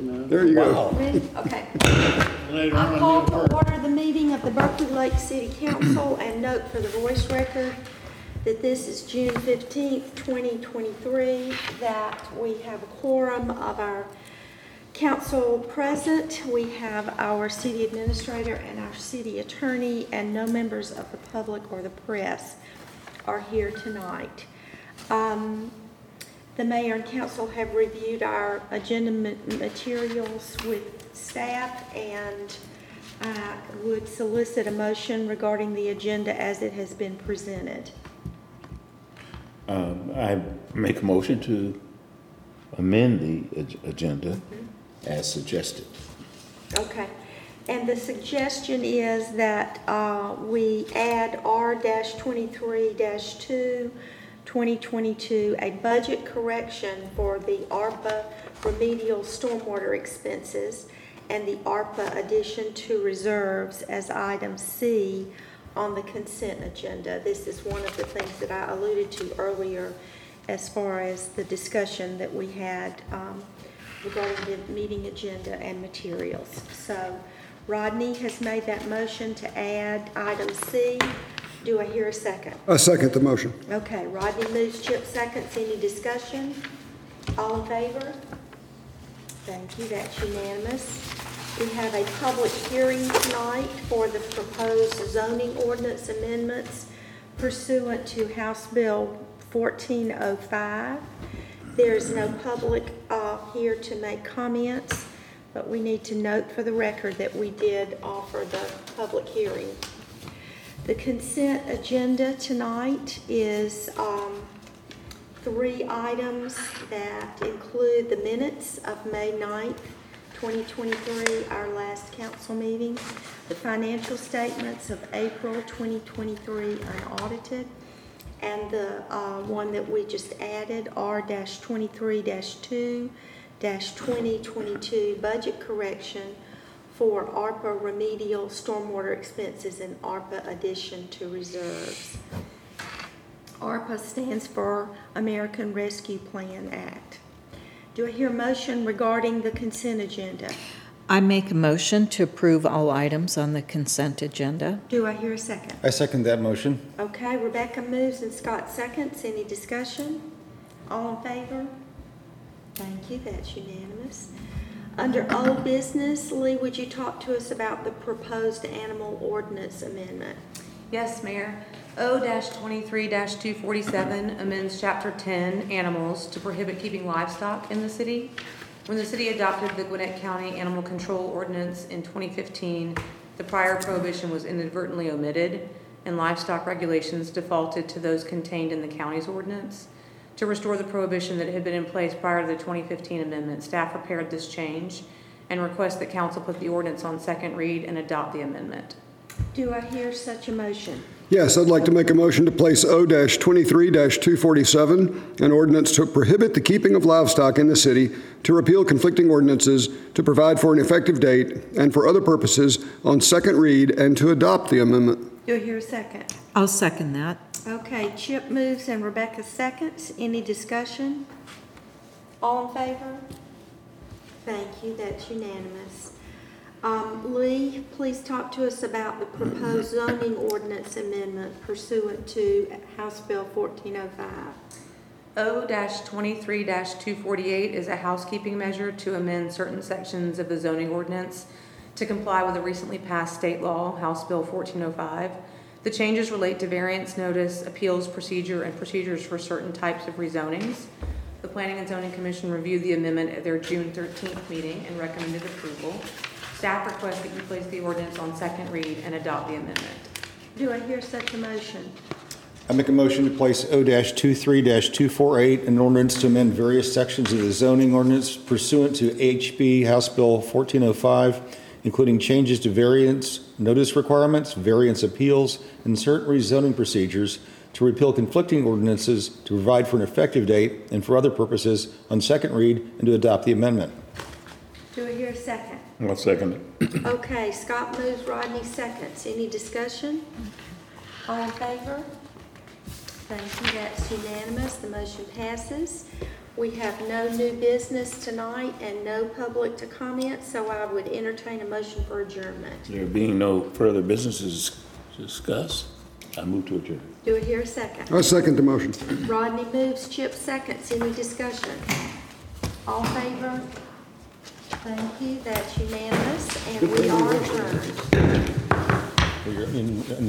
There you go. Ready? Okay. Later I on, call you'll to order the meeting of the Berkeley Lake City Council and note for the voice record that this is June 15th, 2023, that we have a quorum of our council present. We have our city administrator and our city attorney, and no members of the public or the press are here tonight. The mayor and council have reviewed our agenda materials with staff and would solicit a motion regarding the agenda as it has been presented. I make a motion to amend the agenda as suggested. Okay. And the suggestion is that we add R-23-2 2022, a budget correction for the ARPA remedial stormwater expenses and the ARPA addition to reserves as item C on the consent agenda. This is one of the things that I alluded to earlier as far as the discussion that we had regarding the meeting agenda and materials. So Rodney has made that motion to add item C. Do I hear a second? I second the motion. Okay, Rodney moves, Chip seconds. Any discussion? All in favor? Thank you, that's unanimous. We have a public hearing tonight for the proposed zoning ordinance amendments pursuant to House Bill 1405. There is no public here to make comments, but we need to note for the record that we did offer the public hearing. The consent agenda tonight is 3 items that include the minutes of May 9th, 2023, our last council meeting, the financial statements of April 2023 unaudited, and the one that we just added, R-23-2 2022 budget correction for ARPA remedial stormwater expenses and ARPA addition to reserves. ARPA stands for American Rescue Plan Act. Do I hear a motion regarding the consent agenda? I make a motion to approve all items on the consent agenda. Do I hear a second? I second that motion. Okay, Rebecca moves and Scott seconds. Any discussion? All in favor? Thank you, that's unanimous. Under old business, Lee, would you talk to us about the proposed animal ordinance amendment? Yes, Mayor. O-23-247 amends Chapter 10, Animals, to prohibit keeping livestock in the city. When the city adopted the Gwinnett County Animal Control Ordinance in 2015, the prior prohibition was inadvertently omitted, and livestock regulations defaulted to those contained in the county's ordinance. To restore the prohibition that had been in place prior to the 2015 amendment, staff prepared this change and request that council put the ordinance on second read and adopt the amendment. Do I hear such a motion? Yes, I'd like to make a motion to place O-23-247, an ordinance to prohibit the keeping of livestock in the city, to repeal conflicting ordinances, to provide for an effective date, and for other purposes on second read, and to adopt the amendment. Do I hear a second? I'll second that. Okay, Chip moves and Rebecca seconds. Any discussion? All in favor? Thank you, that's unanimous. Lee, please talk to us about the proposed zoning ordinance amendment pursuant to House Bill 1405. O-23-248 is a housekeeping measure to amend certain sections of the zoning ordinance to comply with a recently passed state law, House Bill 1405. The changes relate to variance notice, appeals procedure, and procedures for certain types of rezonings. The Planning and Zoning Commission reviewed the amendment at their June 13th meeting and recommended approval. Staff requests that you place the ordinance on second read and adopt the amendment. Do I hear such a motion? I make a motion to place O-23-248, an ordinance to amend various sections of the zoning ordinance pursuant to HB House Bill 1405, including changes to variance notice requirements, variance appeals, and certain rezoning procedures, to repeal conflicting ordinances, to provide for an effective date, and for other purposes on second read, and to adopt the amendment. Do I hear a second? I'll second it. Okay, Scott moves, Rodney seconds. Any discussion? All in favor? Thank you, that's unanimous. The motion passes. We have no new business tonight and no public to comment, so I would entertain a motion for adjournment. There being no further businesses to discuss, I move to adjourn. Do I hear a second? I second the motion. Rodney moves, Chip seconds. Any discussion? All in favor? Thank you. That's unanimous, and we are adjourned. In